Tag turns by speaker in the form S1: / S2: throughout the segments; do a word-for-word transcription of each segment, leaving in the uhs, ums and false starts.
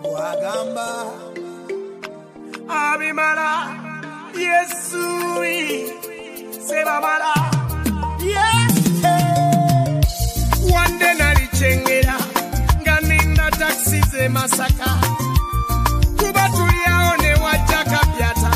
S1: Wagamba
S2: Abimala Yesui Sebamala Yes One day nalichengera Nganinda taxi ze Masaka Kuba tuliaone wajaka piata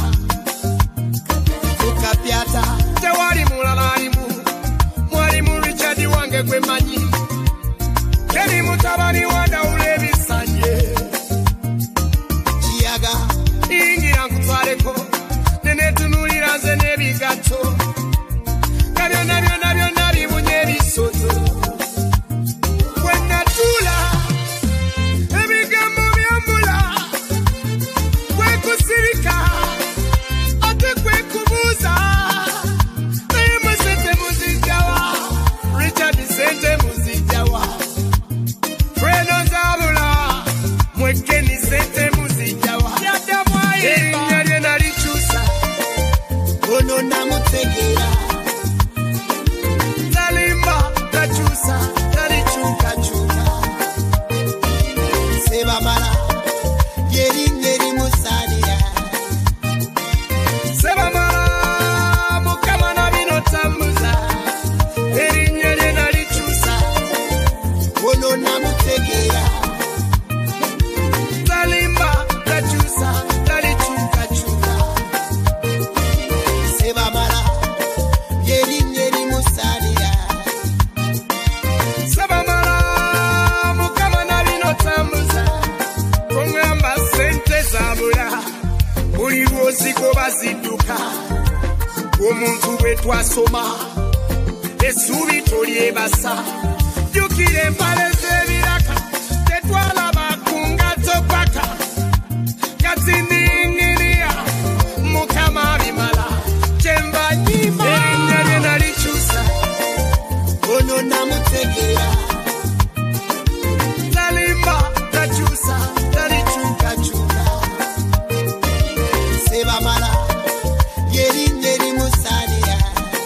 S2: Kuka piata Tewari mulalalimu Mwalimu Richard wange kwe manyi Keni mutabani wada ulevi sanye Chiaga Ingira nkutwareko Nene tunulira ze nebigato Nabyo nabyo nabyo nabibunye bisoto Kwena tula Ebigambo byambula Kwe kusirika Ate kwe kubuza Naye mwesete muzijawa Richard sente muzijawa Freno zabula Mwekeni sente muzijawa Erinnya lye nalikyusa Ono namutegera Talimba takyusa talikyukakyuka Sebamala lyerinnya erimusaanira Sebamala Mukama na bino tambuza Erinnya lye nalikyusa Ono namutegera Talimba takyusa talikyukakyuka Sebamala lyerinnya erimusaanira Sebamala Mukama na bino tambuza Tongamba sente zabula Buli lwoziko bazidduka Omuntu bwe twasoma Essuubi tolyebasa Jjukira empale z'ebiraka Tetwalaba ku ngatto paka Katindingiriya Mukama bimala Kyemba nyimba Erinnya lye nalikyusa Ono namutegera Talimba takyusa talikyukakyuka Sebamala lyerinnya erimusaanira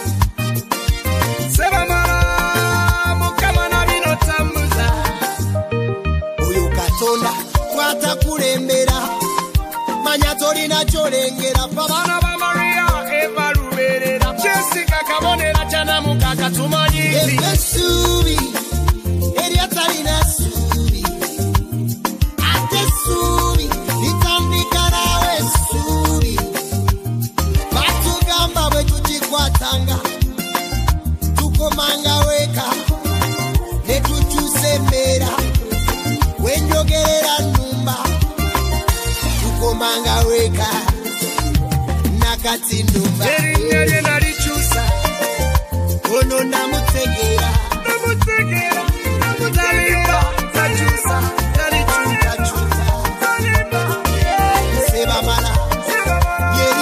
S2: Sebamala Mukama na bino tambuza Oyo Katonda twatakulembera Manya tolina kyolengera Babaana ba Maria Eva lubeerera Kyesiga kabonera kyanamuka katumanyi Essuubi eryatalina ssuubi Ate essuubi litandika naawe essuubi Batugamba bwe tukikwatanga Tukomanga weka ne tukyusa embeera Wenjogerera nnumba Tukomanga weka nakati nnumba Erinnya lye nalikyusa Ono namutegera Namutegera Talimba takyusa talikyukakyuka Sebamala